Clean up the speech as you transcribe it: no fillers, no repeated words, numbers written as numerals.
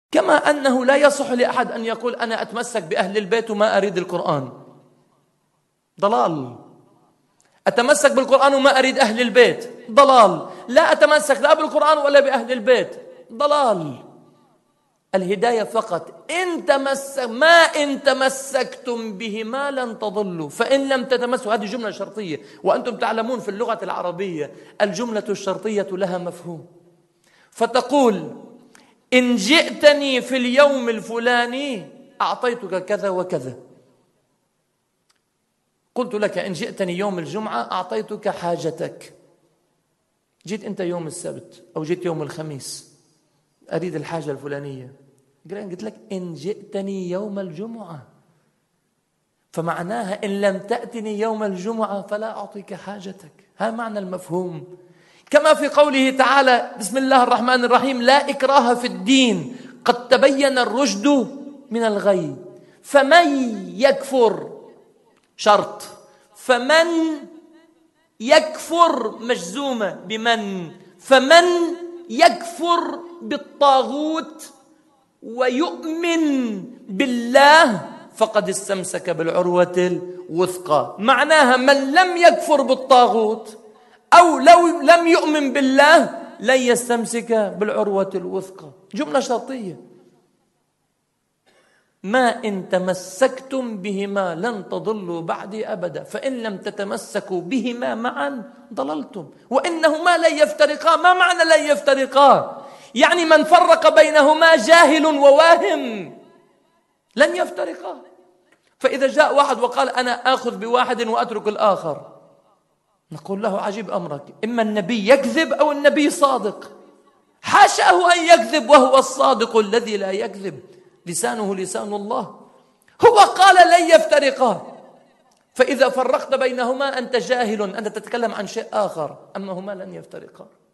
كما أنه لا يصح لأحد أن يقول أنا أتمسك بأهل البيت وما أريد القرآن، ضلال. أتمسك بالقرآن وما أريد أهل البيت، ضلال. لا أتمسك لا بالقرآن ولا بأهل البيت، ضلال. الهداية فقط إن تمسكتم بهما لن تضلوا، فإن لم تتمسكوا. هذه جملة شرطية، وأنتم تعلمون في اللغة العربية الجملة الشرطية لها مفهوم. فتقول إن جئتني في اليوم الفلاني أعطيتك كذا وكذا. قلت لك إن جئتني يوم الجمعة أعطيتك حاجتك. جيت أنت يوم السبت أو جيت يوم الخميس أريد الحاجة الفلانية، قلت لك إن جئتني يوم الجمعة، فمعناها إن لم تأتني يوم الجمعة فلا أعطيك حاجتك. هذا معنى المفهوم. كما في قوله تعالى بسم الله الرحمن الرحيم لا إكراه في الدين قد تبين الرشد من الغي، فمن يكفر، شرط، فمن يكفر مجزومة بمن، فمن يكفر بالطاغوت ويؤمن بالله فقد استمسك بالعروة الوثقى. معناها من لم يكفر بالطاغوت أو لو لم يؤمن بالله لن يستمسك بالعروة الوثقى. جملة شرطية. ما إن تمسكتم بهما لن تضلوا بعدي أبدا، فإن لم تتمسكوا بهما معا ضللتم، وإنهما لن يفترقا. ما معنى لن يفترقا؟ يعني من فرق بينهما جاهل وواهم، لن يفترقا. فإذا جاء واحد وقال أنا آخذ بواحد وأترك الآخر، نقول له عجيب أمرك، إما النبي يكذب أو النبي صادق. حاشاه أن يكذب وهو الصادق الذي لا يكذب، لسانه لسان الله. هو قال لن يفترقا، فإذا فرقت بينهما أنت جاهل، أنت تتكلم عن شيء آخر، أما هما لن يفترقا.